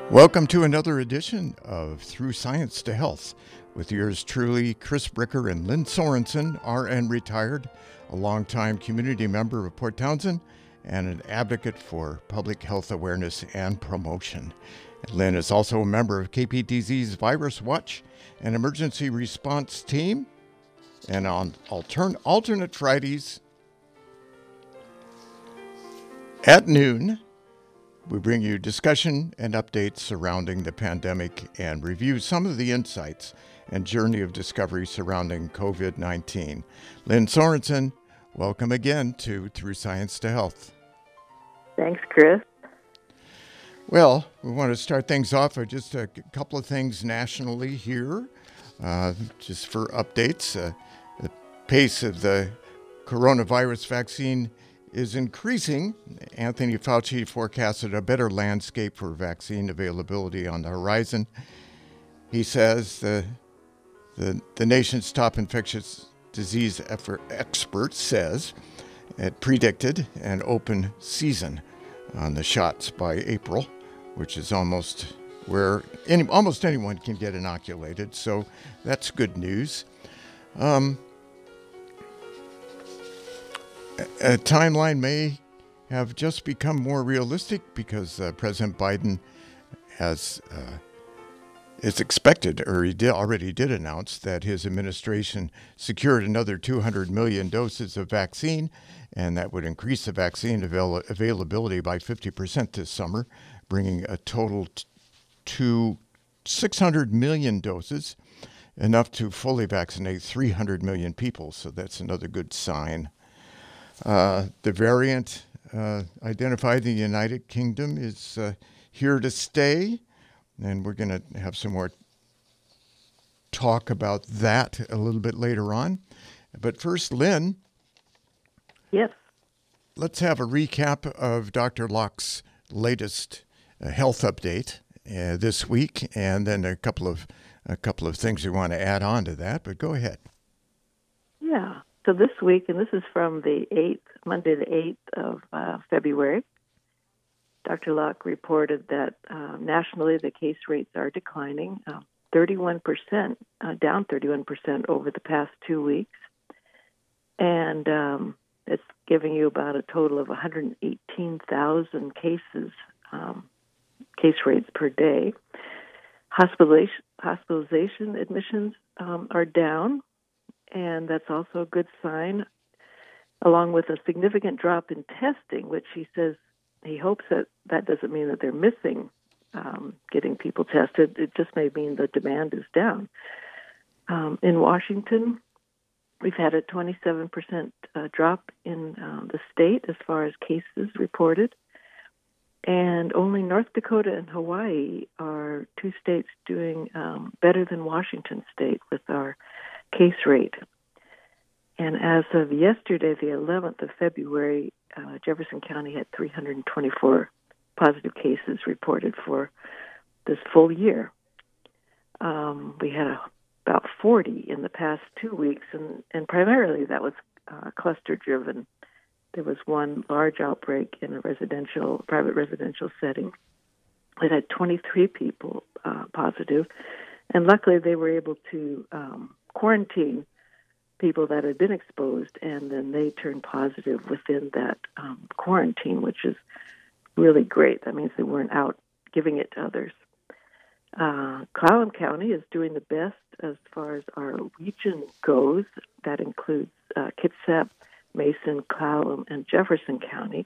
Welcome to another edition of Through Science to Health with yours truly, Chris Bricker and Lynn Sorensen, RN retired, a longtime community member of Port Townsend, and an advocate for public health awareness and promotion. Lynn is also a member of KPTZ's Virus Watch and Emergency Response Team. And on alternate Fridays at noon, we bring you discussion and updates surrounding the pandemic and review some of the insights and journey of discovery surrounding COVID-19. Lynn Sorensen, welcome again to Through Science to Health. Thanks, Chris. Well, we want to start things off with just a couple of things nationally here, just for updates. The pace of the coronavirus vaccine is increasing. Anthony Fauci forecasted a better landscape for vaccine availability on the horizon. He says the nation's top infectious disease expert says it predicted an open season on the shots by April, which is almost where almost anyone can get inoculated. So that's good news. A timeline may have just become more realistic because President Biden is expected, or he already did announce that his administration secured another 200 million doses of vaccine, and that would increase the vaccine availability by 50% this summer, bringing a total to 600 million doses, enough to fully vaccinate 300 million people. So that's another good sign. The variant identified in the United Kingdom is here to stay, and we're going to have some more talk about that a little bit later on. But first, Lynn. Yes. Let's have a recap of Dr. Locke's latest health update this week, and then a couple of things we want to add on to that. But go ahead. Yeah. So this week, and this is from the 8th, Monday the 8th of February, Dr. Locke reported that nationally the case rates are declining, 31%, down 31% over the past 2 weeks. And it's giving you about a total of 118,000 cases, case rates per day. Hospitalization admissions are down, and that's also a good sign, along with a significant drop in testing, which he says he hopes that doesn't mean that they're missing getting people tested. It just may mean the demand is down. In Washington, we've had a 27% drop in the state as far as cases reported. And only North Dakota and Hawaii are two states doing better than Washington State with our case rate. And as of yesterday, the 11th of February, Jefferson County had 324 positive cases reported for this full year. We had about 40 in the past 2 weeks, and primarily that was cluster-driven. There was one large outbreak in a private residential setting that had 23 people positive, and luckily they were able to quarantine people that had been exposed, and then they turned positive within that quarantine, which is really great. That means they weren't out giving it to others. Clallam County is doing the best as far as our region goes. That includes Kitsap, Mason, Clallam, and Jefferson County.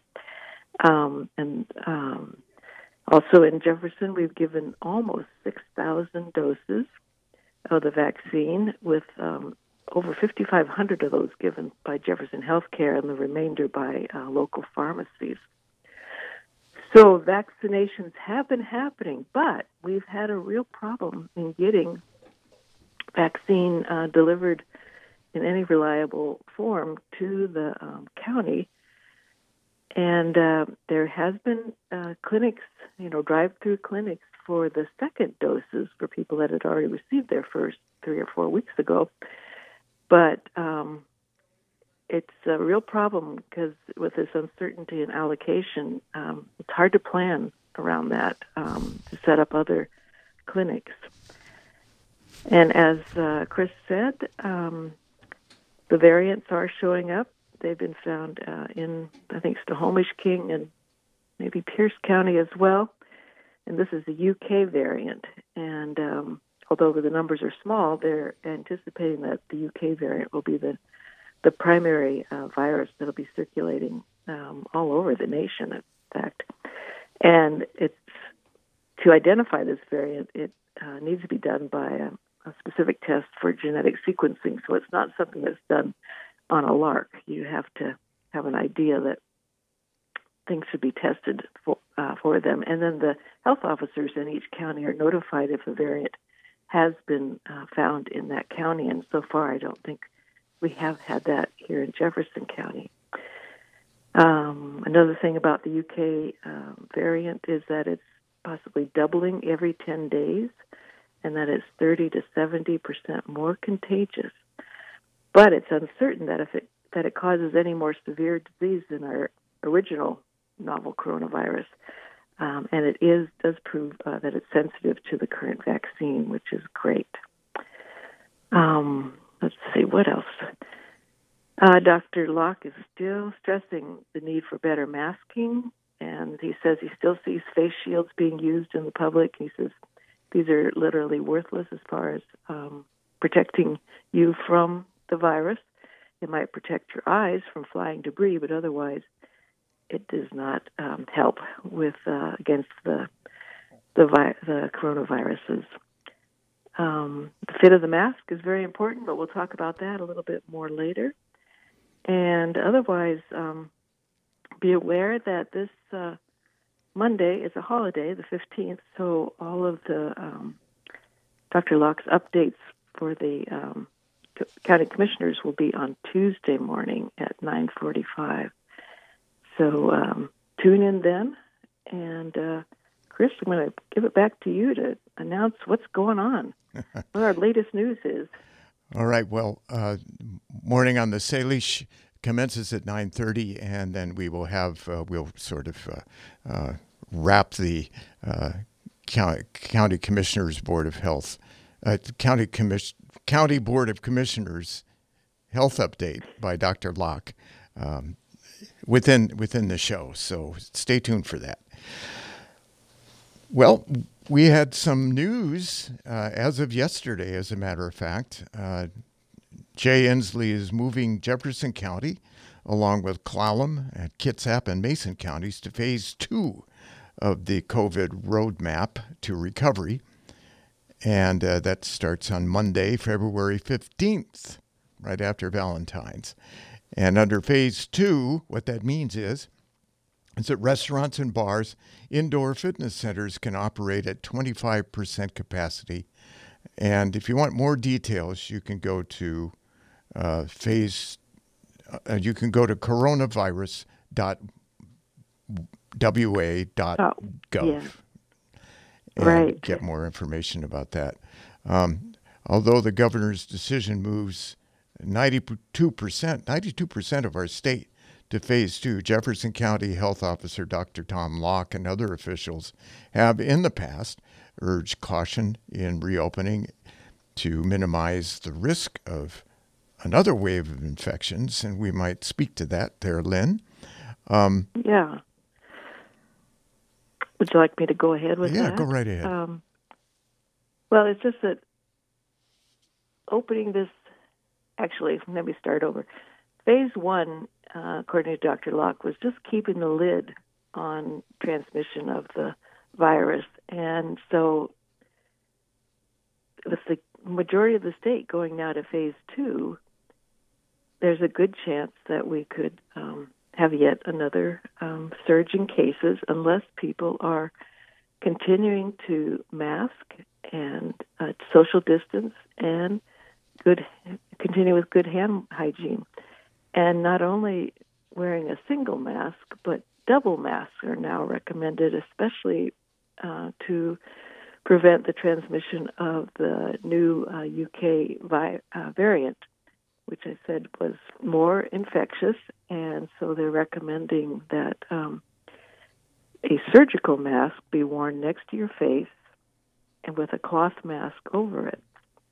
Also in Jefferson, we've given almost 6,000 doses of the vaccine, with over 5,500 of those given by Jefferson Healthcare and the remainder by local pharmacies. So vaccinations have been happening, but we've had a real problem in getting vaccine delivered in any reliable form to the county. And there has been clinics, drive-through clinics for the second doses for people that had already received their first 3 or 4 weeks ago. But it's a real problem because with this uncertainty in allocation, it's hard to plan around that to set up other clinics. And as Chris said, the variants are showing up. They've been found in, I think, Snohomish King and maybe Pierce County as well. And this is the UK variant. And although the numbers are small, they're anticipating that the UK variant will be the primary virus that will be circulating all over the nation, in fact. And it's to identify this variant, it needs to be done by a specific test for genetic sequencing. So it's not something that's done on a lark. You have to have an idea that things should be tested for them. And then the health officers in each county are notified if a variant has been found in that county. And so far, I don't think we have had that here in Jefferson County. Another thing about the UK variant is that it's possibly doubling every 10 days, and that it's 30 to 70% more contagious. But it's uncertain that it causes any more severe disease than our original novel coronavirus, and it does prove that it's sensitive to the current vaccine, which is great. Let's see, what else? Dr. Locke is still stressing the need for better masking, and he says he still sees face shields being used in the public. He says these are literally worthless as far as protecting you from the virus. It might protect your eyes from flying debris, but otherwise it does not help with against the coronaviruses. The fit of the mask is very important, but we'll talk about that a little bit more later. And otherwise, be aware that this Monday is a holiday, the 15th, so all of the Dr. Locke's updates for the county commissioners will be on Tuesday morning at 9:45. So tune in then. And Chris, I'm going to give it back to you to announce what's going on, what our latest news is. All right. Well, morning on the Salish commences at 9:30, and then we will have we'll sort of wrap the County Commissioners Board of Health, County Board of Commissioners health update by Dr. Locke within the show. So stay tuned for that. Well, we had some news as of yesterday, as a matter of fact. Jay Inslee is moving Jefferson County, along with Clallam, and Kitsap, and Mason counties to Phase 2 of the COVID roadmap to recovery. And that starts on Monday, February 15th, right after Valentine's. And under Phase 2, what that means is that restaurants and bars, indoor fitness centers can operate at 25% capacity. And if you want more details, you can go to coronavirus.wa.gov and get more information about that. Although the governor's decision moves 92% of our state to Phase 2, Jefferson County Health Officer Dr. Tom Locke and other officials have in the past urged caution in reopening to minimize the risk of another wave of infections, and we might speak to that there, Lynn. Yeah. Would you like me to go ahead with that? Yeah, go right ahead. Well, it's just that opening this, actually, let me start over. Phase 1, according to Dr. Locke, was just keeping the lid on transmission of the virus. And so with the majority of the state going now to Phase 2, there's a good chance that we could have yet another surge in cases unless people are continuing to mask and social distance and continue with good hand hygiene. And not only wearing a single mask, but double masks are now recommended, especially to prevent the transmission of the new UK variant, which I said was more infectious. And so they're recommending that a surgical mask be worn next to your face and with a cloth mask over it.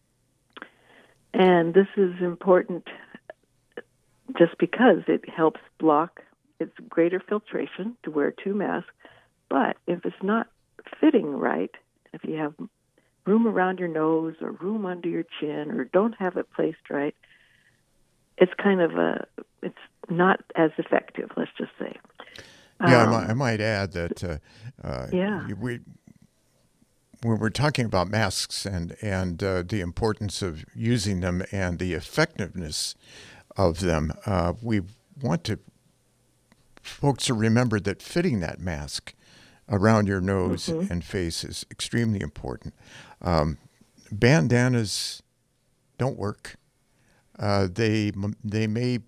And this is important just because it helps block, it's greater filtration to wear two masks. But if it's not fitting right, if you have room around your nose or room under your chin or don't have it placed right, it's it's not as effective, let's just say. Yeah, I might add that when we're talking about masks and the importance of using them and the effectiveness of them, we want folks to remember that fitting that mask around your nose and face is extremely important. Bandanas don't work. They might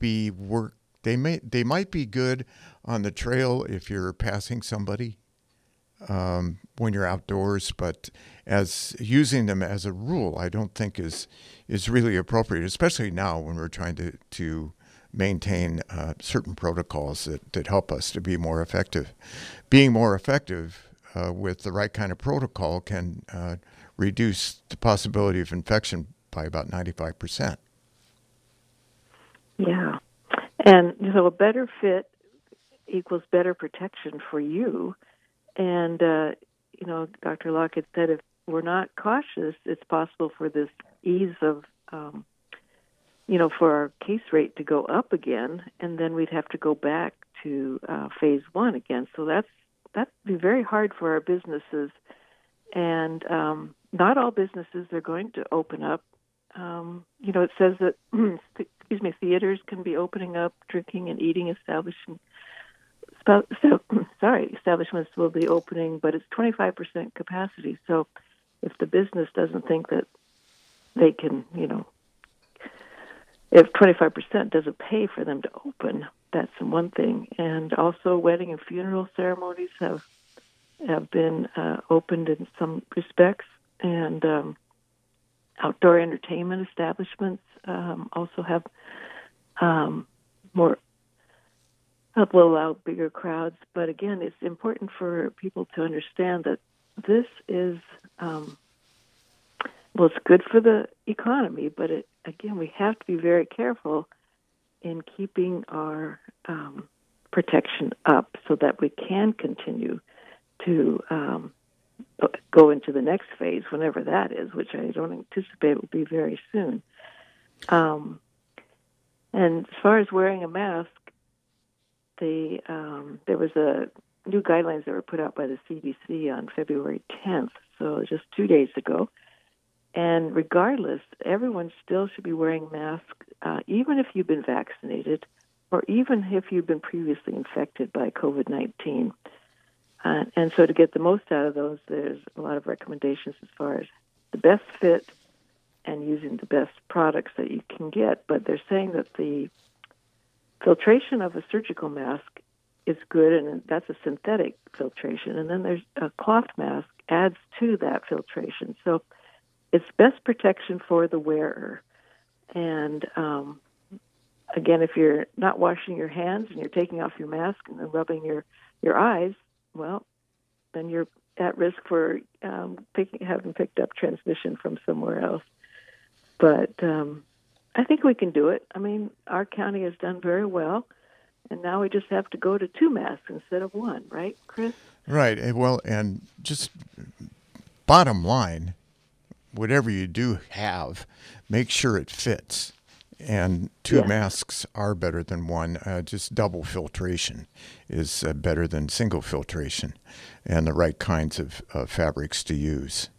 be good on the trail if you're passing somebody when you're outdoors, but as using them as a rule, I don't think is really appropriate, especially now when we're trying to maintain certain protocols that help us to be more effective. Being more effective with the right kind of protocol can reduce the possibility of infection by about 95%. Yeah. And so a better fit equals better protection for you. And, Dr. Locke had said if we're not cautious, it's possible for this ease of, for our case rate to go up again, and then we'd have to go back to phase one again. So that'd be very hard for our businesses. And not all businesses are going to open up. It says that, theaters can be opening up, drinking and eating establishments will be opening, but it's 25% capacity. So if the business doesn't think that they can, if 25% doesn't pay for them to open, that's one thing. And also wedding and funeral ceremonies have been opened in some respects, and outdoor entertainment establishments also have will allow bigger crowds. But again, it's important for people to understand that this is, it's good for the economy, but we have to be very careful in keeping our protection up so that we can continue to go into the next phase, whenever that is, which I don't anticipate will be very soon. And as far as wearing a mask, there was a new guidelines that were put out by the CDC on February 10th, so just 2 days ago. And regardless, everyone still should be wearing masks, even if you've been vaccinated or even if you've been previously infected by COVID-19. And so to get the most out of those, there's a lot of recommendations as far as the best fit and using the best products that you can get. But they're saying that the filtration of a surgical mask is good, and that's a synthetic filtration. And then there's a cloth mask adds to that filtration. So it's best protection for the wearer. And again, if you're not washing your hands and you're taking off your mask and then rubbing your eyes, well, then you're at risk for having picked up transmission from somewhere else. But I think we can do it. I mean, our county has done very well, and now we just have to go to 2 masks instead of 1, right, Chris? Right. Well, and just bottom line, whatever you do have, make sure it fits. And 2 masks are better than 1. Just double filtration is better than single filtration, and the right kinds of fabrics to use.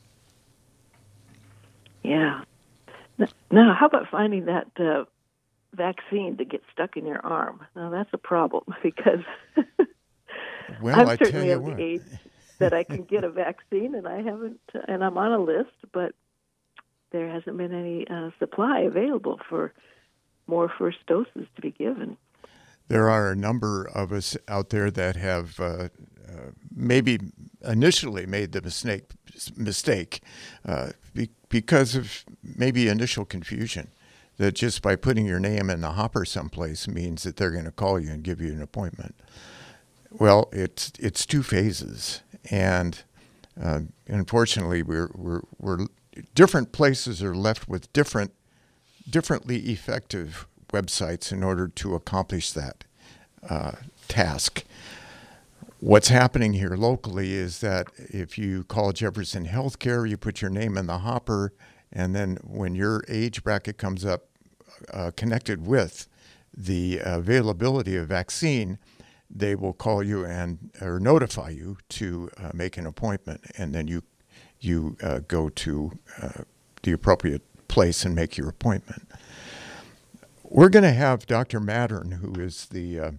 Yeah. Now, how about finding that vaccine to get stuck in your arm? Now, that's a problem because I'm certainly of the age that I can get a vaccine, and I haven't, and I'm on a list, but there hasn't been any supply available for more first doses to be given. There are a number of us out there that have maybe initially made the mistake because of maybe initial confusion, that just by putting your name in the hopper someplace means that they're going to call you and give you an appointment. Well, it's two phases, and unfortunately, we're different places are left with differently effective websites in order to accomplish that task. What's happening here locally is that if you call Jefferson Healthcare, you put your name in the hopper, and then when your age bracket comes up connected with the availability of vaccine, they will call you or notify you to make an appointment, and then you go to the appropriate place and make your appointment. We're going to have Dr. Mattern, who is the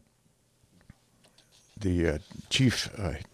chief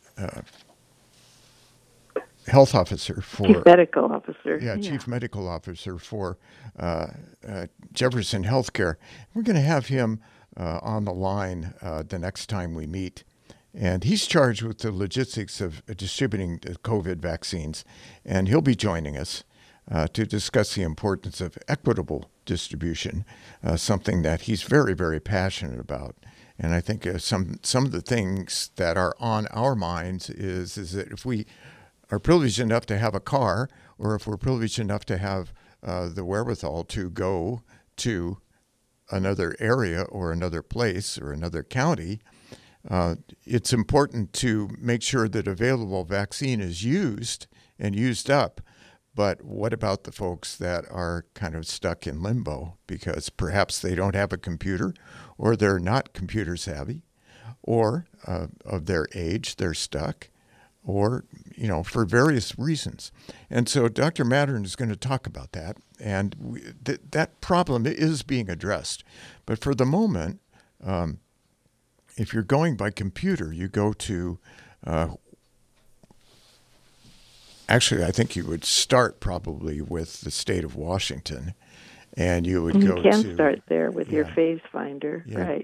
health officer for chief medical officer. Chief medical officer for Jefferson Healthcare. We're going to have him on the line the next time we meet. And he's charged with the logistics of distributing the COVID vaccines. And he'll be joining us to discuss the importance of equitable distribution, something that he's very, very passionate about. And I think some of the things that are on our minds is that if we are privileged enough to have a car, or if we're privileged enough to have the wherewithal to go to another area or another place or another county, it's important to make sure that available vaccine is used and used up. But what about the folks that are kind of stuck in limbo because perhaps they don't have a computer, or they're not computer savvy, or of their age they're stuck, or for various reasons. And so Dr. Mattern is going to talk about that, and that problem is being addressed. But for the moment, if you're going by computer, you go to actually, I think you would start probably with the state of Washington, and you would go to... You can start there with your phase finder, right?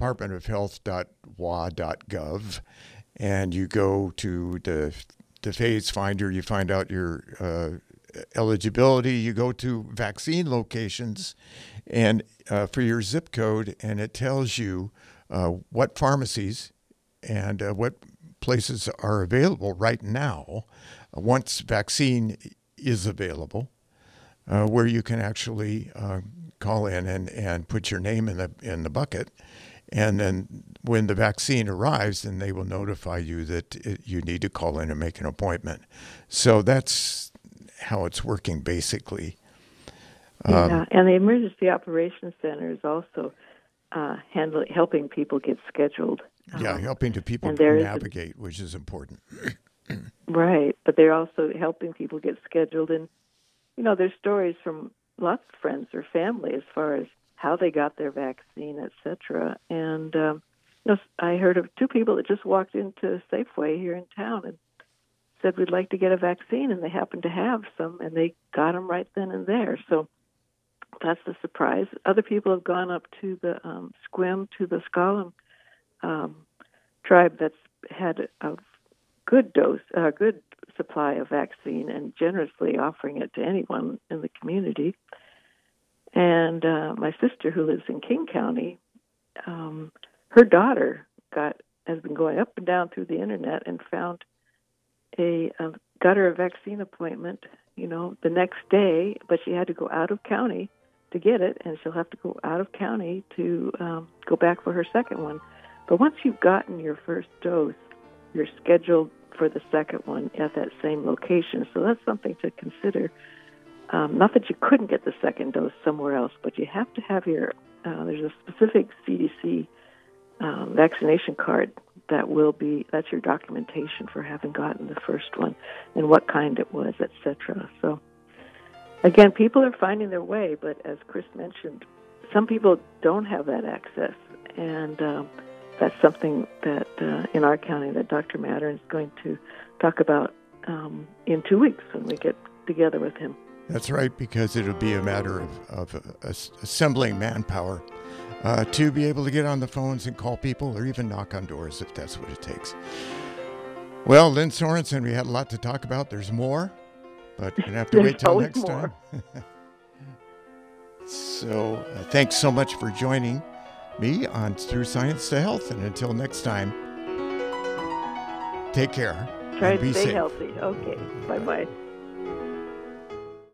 departmentofhealth.wa.gov, and you go to the phase finder, you find out your eligibility, you go to vaccine locations and for your zip code, and it tells you what pharmacies and what places are available right now once vaccine is available, where you can actually call in and put your name in the bucket. And then when the vaccine arrives, then they will notify you that you need to call in and make an appointment. So that's how it's working, basically. And the Emergency Operations Center is also helping people get scheduled. Helping people navigate, which is important. Right, but they're also helping people get scheduled. And, there's stories from lots of friends or family as far as how they got their vaccine, et cetera. And I heard of two people that just walked into Safeway here in town and said, we'd like to get a vaccine, and they happened to have some, and they got them right then and there. So that's the surprise. Other people have gone up to the Sequim, to the S'Klallam tribe that's had a good supply of vaccine and generously offering it to anyone in the community. And my sister, who lives in King County, her daughter has been going up and down through the internet and found got her a vaccine appointment, the next day, but she had to go out of county to get it, and she'll have to go out of county to go back for her second one. But once you've gotten your first dose, you're scheduled for the second one at that same location. So that's something to consider. Not that you couldn't get the second dose somewhere else, but you have to have there's a specific CDC vaccination card that's your documentation for having gotten the first one and what kind it was, etc. So again, people are finding their way, but as Chris mentioned, some people don't have that access, and that's something that in our county that Dr. Mattern is going to talk about in 2 weeks when we get together with him. That's right, because it'll be a matter of assembling manpower to be able to get on the phones and call people or even knock on doors if that's what it takes. Well, Lynn Sorensen, we had a lot to talk about. There's more, but we're going to have to wait till next time. So thanks so much for joining me on Through Science to Health. And until next time, Take care. Try and to be stay safe. healthy. Okay. Bye-bye.